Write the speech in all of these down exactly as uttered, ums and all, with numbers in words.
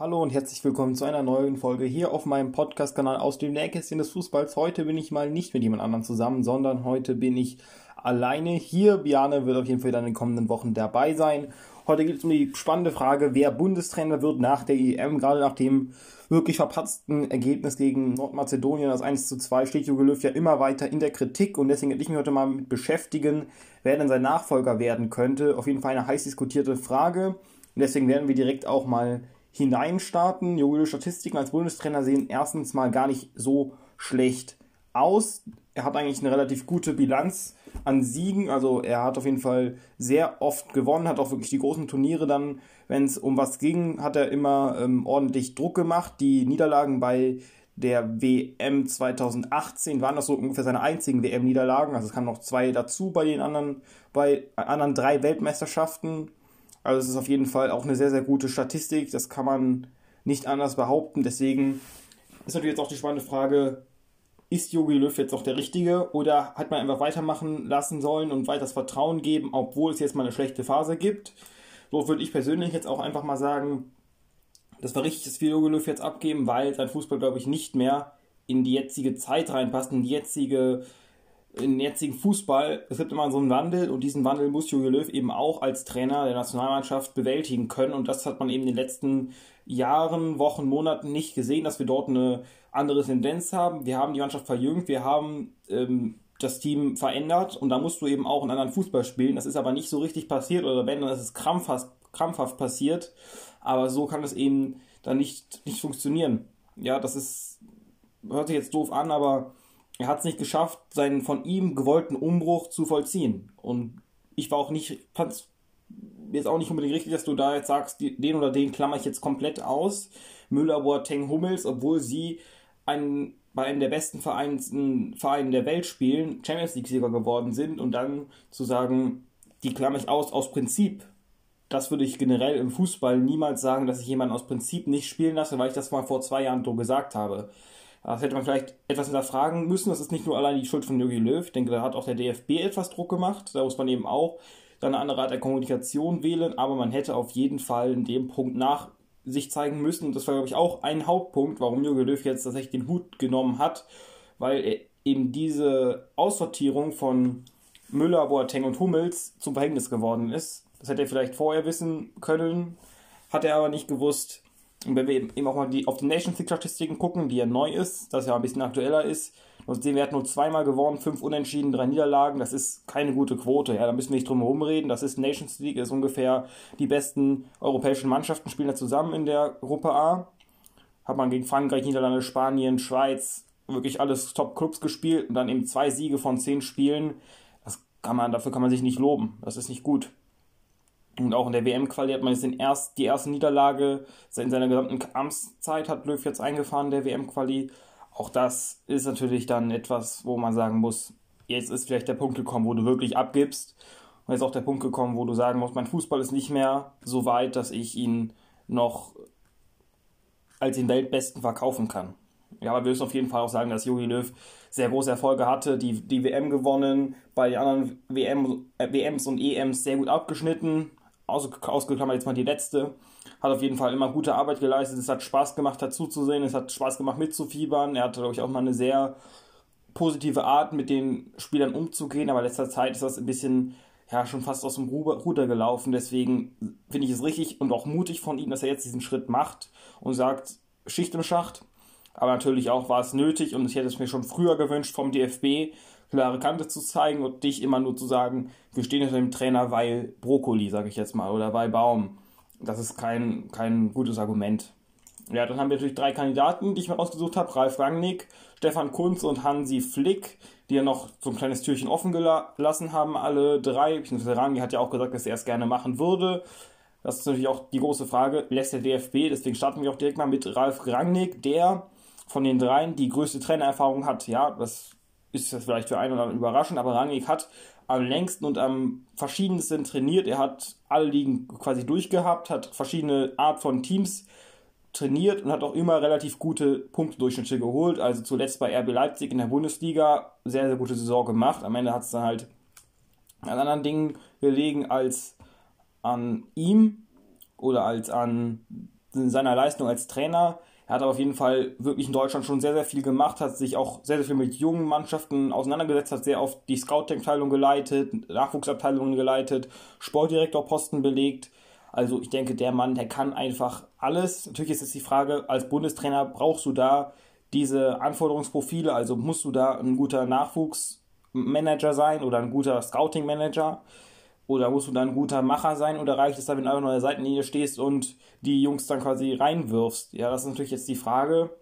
Hallo und herzlich willkommen zu einer neuen Folge hier auf meinem Podcast-Kanal aus dem Nähkästchen des Fußballs. Heute bin ich mal nicht mit jemand anderem zusammen, sondern heute bin ich alleine hier. Bjarne wird auf jeden Fall in den kommenden Wochen dabei sein. Heute geht es um die spannende Frage, wer Bundestrainer wird nach der E M. Gerade nach dem wirklich verpatzten Ergebnis gegen Nordmazedonien, das eins zu zwei, steht Jogi Löw ja immer weiter in der Kritik. Und deswegen werde ich mich heute mal mit beschäftigen, wer denn sein Nachfolger werden könnte. Auf jeden Fall eine heiß diskutierte Frage. Und deswegen werden wir direkt auch mal hineinstarten. Jogi Löws Statistiken als Bundestrainer sehen erstens mal gar nicht so schlecht aus. Er hat eigentlich eine relativ gute Bilanz an Siegen, also er hat auf jeden Fall sehr oft gewonnen, hat auch wirklich die großen Turniere dann, wenn es um was ging, hat er immer ähm, ordentlich Druck gemacht. Die Niederlagen bei der W M zweitausendachtzehn waren das so ungefähr seine einzigen W M-Niederlagen, also es kamen noch zwei dazu bei den anderen, bei anderen drei Weltmeisterschaften. Also es ist auf jeden Fall auch eine sehr, sehr gute Statistik, das kann man nicht anders behaupten. Deswegen ist natürlich jetzt auch die spannende Frage, ist Jogi Löw jetzt auch der Richtige oder hat man einfach weitermachen lassen sollen und weiter das Vertrauen geben, obwohl es jetzt mal eine schlechte Phase gibt? So würde ich persönlich jetzt auch einfach mal sagen, das war richtig, dass wir Jogi Löw jetzt abgeben, weil sein Fußball, glaube ich, nicht mehr in die jetzige Zeit reinpasst, in die jetzige in den jetzigen Fußball. Es gibt immer so einen Wandel und diesen Wandel muss Jogi Löw eben auch als Trainer der Nationalmannschaft bewältigen können und das hat man eben in den letzten Jahren, Wochen, Monaten nicht gesehen, dass wir dort eine andere Tendenz haben. Wir haben die Mannschaft verjüngt, wir haben ähm, das Team verändert und da musst du eben auch einen anderen Fußball spielen. Das ist aber nicht so richtig passiert oder wenn, dann ist es krampfhaft, krampfhaft passiert, aber so kann es eben dann nicht, nicht funktionieren. Ja, das ist, hört sich jetzt doof an, aber er hat es nicht geschafft, seinen von ihm gewollten Umbruch zu vollziehen. Und ich war auch nicht, fand es jetzt auch nicht unbedingt richtig, dass du da jetzt sagst, den oder den klammer ich jetzt komplett aus. Müller, Boateng, Hummels, obwohl sie einen, bei einem der besten Vereins, Vereinen der Welt spielen, Champions League-Sieger geworden sind und dann zu sagen, die klammer ich aus, aus Prinzip. Das würde ich generell im Fußball niemals sagen, dass ich jemanden aus Prinzip nicht spielen lasse, weil ich das mal vor zwei Jahren so gesagt habe. Das hätte man vielleicht etwas hinterfragen müssen. Das ist nicht nur allein die Schuld von Jogi Löw. Ich denke, da hat auch der D F B etwas Druck gemacht. Da muss man eben auch dann eine andere Art der Kommunikation wählen. Aber man hätte auf jeden Fall in dem Punkt nach sich zeigen müssen. Und das war, glaube ich, auch ein Hauptpunkt, warum Jogi Löw jetzt tatsächlich den Hut genommen hat. Weil er eben diese Aussortierung von Müller, Boateng und Hummels zum Verhängnis geworden ist. Das hätte er vielleicht vorher wissen können, hat er aber nicht gewusst. Und wenn wir eben auch mal die, auf die Nations League-Statistiken gucken, die ja neu ist, das ja ein bisschen aktueller ist, und sehen, wir hatten nur zweimal gewonnen, fünf Unentschieden, drei Niederlagen, das ist keine gute Quote, ja, da müssen wir nicht drum herum reden, das ist Nations League, ist ungefähr die besten europäischen Mannschaften spielen da zusammen in der Gruppe A. Hat man gegen Frankreich, Niederlande, Spanien, Schweiz, wirklich alles Top-Clubs gespielt und dann eben zwei Siege von zehn Spielen, das kann man, dafür kann man sich nicht loben, das ist nicht gut. Und auch in der W M-Quali hat man jetzt den erst, die erste Niederlage in seiner gesamten Amtszeit hat Löw jetzt eingefahren, der W M-Quali. Auch das ist natürlich dann etwas, wo man sagen muss, jetzt ist vielleicht der Punkt gekommen, wo du wirklich abgibst. Und jetzt ist auch der Punkt gekommen, wo du sagen musst, mein Fußball ist nicht mehr so weit, dass ich ihn noch als den Weltbesten verkaufen kann. Ja, aber wir müssen auf jeden Fall auch sagen, dass Jogi Löw sehr große Erfolge hatte, die, die W M gewonnen, bei den anderen W M, äh, W Ms und E Ms sehr gut abgeschnitten. Ausgeklammert jetzt mal die letzte, hat auf jeden Fall immer gute Arbeit geleistet, es hat Spaß gemacht dazu zu sehen, es hat Spaß gemacht mitzufiebern, er hatte, glaube ich, auch mal eine sehr positive Art, mit den Spielern umzugehen, aber in letzter Zeit ist das ein bisschen, ja, schon fast aus dem Ruder gelaufen, deswegen finde ich es richtig und auch mutig von ihm, dass er jetzt diesen Schritt macht und sagt, Schicht im Schacht, aber natürlich auch war es nötig und ich hätte es mir schon früher gewünscht vom D F B, klare Kante zu zeigen und nicht immer nur zu sagen, wir stehen hinter dem Trainer, weil Brokkoli, sage ich jetzt mal, oder weil Baum. Das ist kein, kein gutes Argument. Ja, dann haben wir natürlich drei Kandidaten, die ich mir ausgesucht habe. Ralf Rangnick, Stefan Kuntz und Hansi Flick, die ja noch so ein kleines Türchen offen gelassen haben, alle drei. Beziehungsweise Rangnick hat ja auch gesagt, dass er es gerne machen würde. Das ist natürlich auch die große Frage, lässt der D F B, deswegen starten wir auch direkt mal mit Ralf Rangnick, der von den dreien die größte Trainererfahrung hat. Ja, das ist das vielleicht für einen oder anderen überraschend, aber Rangnick hat am längsten und am verschiedensten trainiert. Er hat alle Ligen quasi durchgehabt, hat verschiedene Art von Teams trainiert und hat auch immer relativ gute Punktedurchschnitte geholt. Also zuletzt bei R B Leipzig in der Bundesliga sehr, sehr gute Saison gemacht. Am Ende hat es dann halt an anderen Dingen gelegen als an ihm oder als an seiner Leistung als Trainer. Er hat aber auf jeden Fall wirklich in Deutschland schon sehr, sehr viel gemacht, hat sich auch sehr, sehr viel mit jungen Mannschaften auseinandergesetzt, hat sehr oft die Scouting-Abteilung geleitet, Nachwuchsabteilungen geleitet, Sportdirektorposten belegt. Also ich denke, der Mann, der kann einfach alles. Natürlich ist jetzt die Frage, als Bundestrainer brauchst du da diese Anforderungsprofile, also musst du da ein guter Nachwuchsmanager sein oder ein guter Scouting-Manager. Oder musst du dann ein guter Macher sein oder reicht es da, wenn du einfach nur an der Seitenlinie stehst und die Jungs dann quasi reinwirfst? Ja, das ist natürlich jetzt die Frage.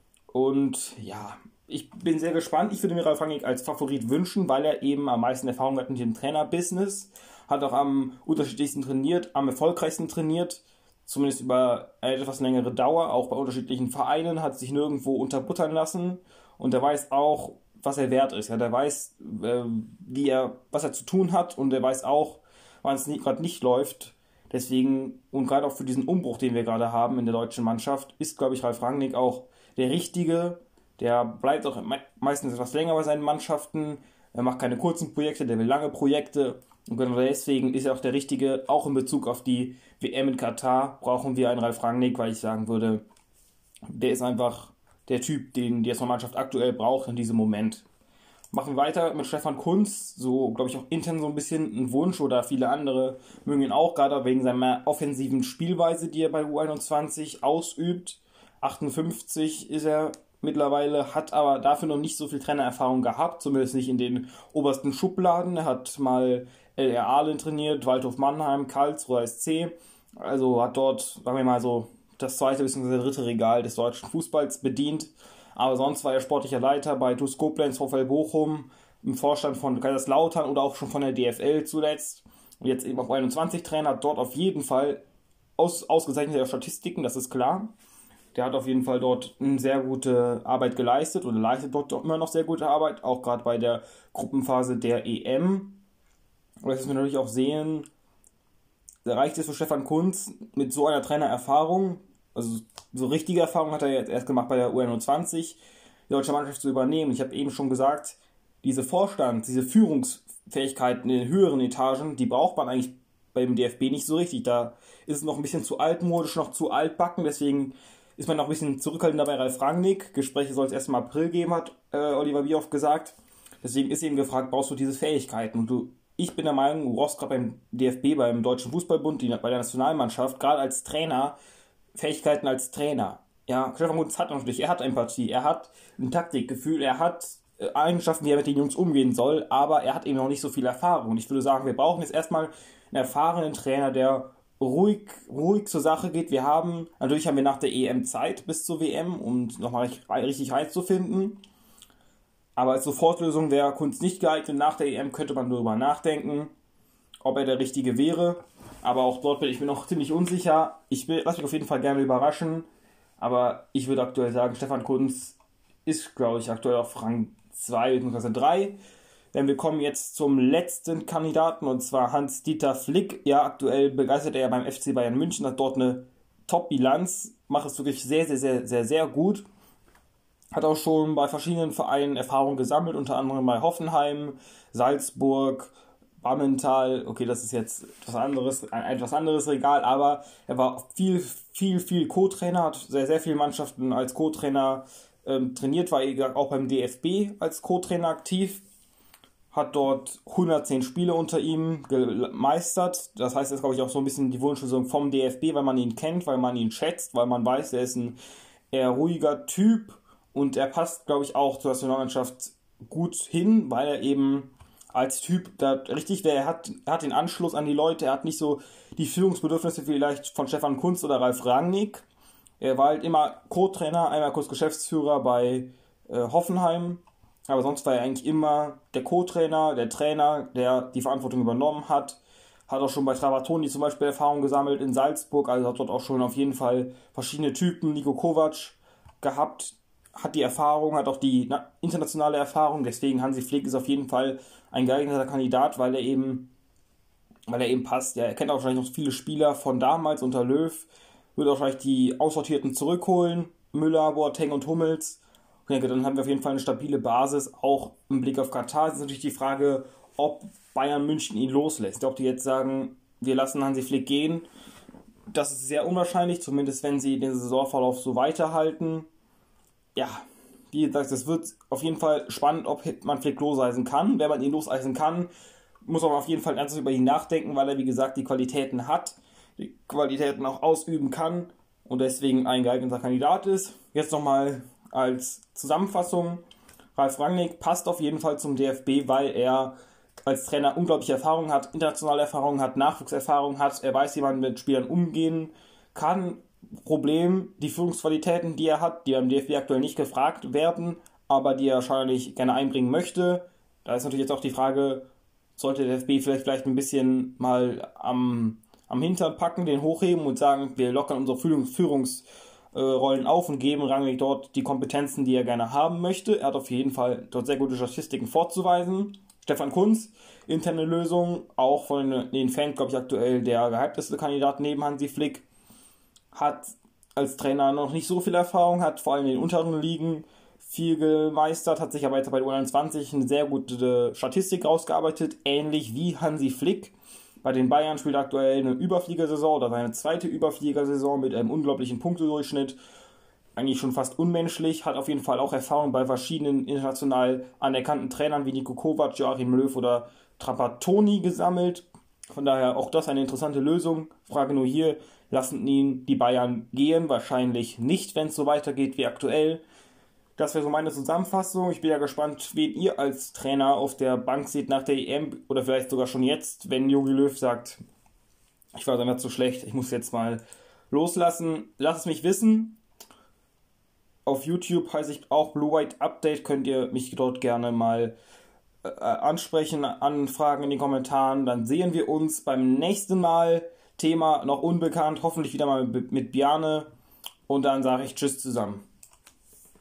Und ja, ich bin sehr gespannt. Ich würde mir Ralf Rangnick als Favorit wünschen, weil er eben am meisten Erfahrung hat mit dem Trainerbusiness. Hat auch am unterschiedlichsten trainiert, am erfolgreichsten trainiert. Zumindest über eine etwas längere Dauer, auch bei unterschiedlichen Vereinen, hat sich nirgendwo unterbuttern lassen. Und er weiß auch, was er wert ist. Ja, der weiß, äh, wie er, was er zu tun hat und er weiß auch, wann es gerade nicht läuft. Deswegen, und gerade auch für diesen Umbruch, den wir gerade haben in der deutschen Mannschaft, ist, glaube ich, Ralf Rangnick auch der Richtige. Der bleibt auch me- meistens etwas länger bei seinen Mannschaften. Er macht keine kurzen Projekte, der will lange Projekte. Und genau deswegen ist er auch der Richtige. Auch in Bezug auf die W M in Katar brauchen wir einen Ralf Rangnick, weil ich sagen würde, der ist einfach der Typ, den die erste Mannschaft aktuell braucht in diesem Moment. Machen wir weiter mit Stefan Kuntz, so glaube ich auch intern so ein bisschen ein Wunsch oder viele andere mögen ihn auch, gerade wegen seiner offensiven Spielweise, die er bei U einundzwanzig ausübt. achtundfünfzig ist er mittlerweile, hat aber dafür noch nicht so viel Trainererfahrung gehabt, zumindest nicht in den obersten Schubladen. Er hat mal L R Ahlen trainiert, Waldhof Mannheim, Karlsruhe S C, also hat dort, sagen wir mal so, das zweite bzw. dritte Regal des deutschen Fußballs bedient. Aber sonst war er sportlicher Leiter bei TuS Koblenz, VfL Bochum, im Vorstand von Kaiserslautern oder auch schon von der D F L zuletzt. Und jetzt eben auf U einundzwanzig Trainer, hat dort auf jeden Fall aus, ausgezeichnete Statistiken, das ist klar. Der hat auf jeden Fall dort eine sehr gute Arbeit geleistet oder leistet dort immer noch sehr gute Arbeit, auch gerade bei der Gruppenphase der E M. Und das müssen wir natürlich auch sehen, da reicht es für Stefan Kuntz mit so einer Trainererfahrung, also so richtige Erfahrung hat er jetzt erst gemacht bei der U einundzwanzig, die deutsche Mannschaft zu übernehmen. Ich habe eben schon gesagt, diese Vorstand, diese Führungsfähigkeiten in den höheren Etagen, die braucht man eigentlich beim D F B nicht so richtig. Da ist es noch ein bisschen zu altmodisch, noch zu altbacken, deswegen ist man noch ein bisschen zurückhaltender bei Ralf Rangnick. Gespräche soll es erst im April geben, hat äh, Oliver Bierhoff gesagt. Deswegen ist eben gefragt, brauchst du diese Fähigkeiten? Und du, ich bin der Meinung, du brauchst gerade beim D F B, beim Deutschen Fußballbund, die, bei der Nationalmannschaft, gerade als Trainer, Fähigkeiten als Trainer. Ja, Stefan Kuntz hat natürlich, er hat Empathie, er hat ein Taktikgefühl, er hat äh, Eigenschaften, wie er mit den Jungs umgehen soll, aber er hat eben noch nicht so viel Erfahrung. Und ich würde sagen, wir brauchen jetzt erstmal einen erfahrenen Trainer, der ruhig, ruhig zur Sache geht. Wir haben, natürlich haben wir nach der E M Zeit bis zur W M, um nochmal richtig, richtig reinzufinden. Aber als Sofortlösung wäre Kuntz nicht geeignet. Nach der E M könnte man darüber nachdenken, ob er der Richtige wäre. Aber auch dort bin ich mir noch ziemlich unsicher. Ich will, lass mich auf jeden Fall gerne überraschen. Aber ich würde aktuell sagen, Stefan Kuntz ist, glaube ich, aktuell auf Rang zwei bzw. drei. Denn wir kommen jetzt zum letzten Kandidaten, und zwar Hans-Dieter Flick. Ja, aktuell begeistert er beim F C Bayern München, hat dort eine Top-Bilanz, macht es wirklich sehr, sehr, sehr, sehr, sehr gut. Hat auch schon bei verschiedenen Vereinen Erfahrung gesammelt, unter anderem bei Hoffenheim, Salzburg, Bammental. Okay, das ist jetzt etwas anderes, ein etwas anderes Regal, aber er war viel, viel, viel Co-Trainer, hat sehr, sehr viele Mannschaften als Co-Trainer ähm, trainiert, war auch beim D F B als Co-Trainer aktiv, hat dort hundertzehn Spiele unter ihm gemeistert. Das heißt, das ist, glaube ich, auch so ein bisschen die Wunschlösung vom D F B, weil man ihn kennt, weil man ihn schätzt, weil man weiß, er ist ein eher ruhiger Typ und er passt, glaube ich, auch zur Nationalmannschaft gut hin, weil er eben als Typ da richtig wäre. Er hat, er hat den Anschluss an die Leute, er hat nicht so die Führungsbedürfnisse vielleicht von Stefan Kuntz oder Ralf Rangnick. Er war halt immer Co-Trainer, einmal kurz Geschäftsführer bei äh, Hoffenheim, aber sonst war er eigentlich immer der Co-Trainer, der Trainer, der die Verantwortung übernommen hat. Hat auch schon bei Trapattoni zum Beispiel Erfahrung gesammelt in Salzburg, also hat dort auch schon auf jeden Fall verschiedene Typen, Niko Kovac, gehabt, hat die Erfahrung, hat auch die na, internationale Erfahrung, deswegen Hansi Flick ist auf jeden Fall ein geeigneter Kandidat, weil er eben, weil er eben passt. Ja, er kennt auch wahrscheinlich noch viele Spieler von damals unter Löw, wird auch wahrscheinlich die Aussortierten zurückholen, Müller, Boateng und Hummels. Ich denke, dann haben wir auf jeden Fall eine stabile Basis, auch im Blick auf Katar. Es ist natürlich die Frage, ob Bayern München ihn loslässt. Ob die jetzt sagen, wir lassen Hansi Flick gehen, Das ist sehr unwahrscheinlich, zumindest wenn sie den Saisonverlauf so weiterhalten. Ja, wie gesagt, es wird auf jeden Fall spannend, ob man Flick loseisen kann. Wenn man ihn loseisen kann, muss man auf jeden Fall ernsthaft über ihn nachdenken, weil er, wie gesagt, die Qualitäten hat, die Qualitäten auch ausüben kann und deswegen ein geeigneter Kandidat ist. Jetzt nochmal als Zusammenfassung. Ralf Rangnick passt auf jeden Fall zum D F B, weil er als Trainer unglaubliche Erfahrung hat, internationale Erfahrung hat, Nachwuchserfahrung hat. Er weiß, wie man mit Spielern umgehen kann. Problem, die Führungsqualitäten, die er hat, die beim D F B aktuell nicht gefragt werden, aber die er wahrscheinlich gerne einbringen möchte. Da ist natürlich jetzt auch die Frage, sollte der D F B vielleicht, vielleicht ein bisschen mal am, am Hintern packen, den hochheben und sagen, wir lockern unsere Führungs, Führungsrollen auf und geben Rangnick dort die Kompetenzen, die er gerne haben möchte. Er hat auf jeden Fall dort sehr gute Statistiken vorzuweisen. Stefan Kuntz, interne Lösung, auch von den Fans, glaube ich, aktuell der gehypteste Kandidat neben Hansi Flick. Hat als Trainer noch nicht so viel Erfahrung, hat vor allem in den unteren Ligen viel gemeistert, hat sich aber jetzt bei der U einundzwanzig eine sehr gute Statistik rausgearbeitet, ähnlich wie Hansi Flick. Bei den Bayern spielt er aktuell eine Überfliegersaison oder seine zweite Überfliegersaison mit einem unglaublichen Punktedurchschnitt. Eigentlich schon fast unmenschlich, hat auf jeden Fall auch Erfahrung bei verschiedenen international anerkannten Trainern wie Niko Kovac, Joachim Löw oder Trapattoni gesammelt. Von daher auch das eine interessante Lösung. Frage nur hier, lassen ihn die Bayern gehen? Wahrscheinlich nicht, wenn es so weitergeht wie aktuell. Das wäre so meine Zusammenfassung. Ich bin ja gespannt, wen ihr als Trainer auf der Bank seht nach der E M oder vielleicht sogar schon jetzt, wenn Jogi Löw sagt, ich war damit zu schlecht, ich muss jetzt mal loslassen. Lasst es mich wissen. Auf YouTube heiße ich auch Blue White Update, könnt ihr mich dort gerne mal äh, ansprechen, anfragen in den Kommentaren. Dann sehen wir uns beim nächsten Mal. Thema noch unbekannt, hoffentlich wieder mal mit Bjarne. Und dann sage ich Tschüss zusammen.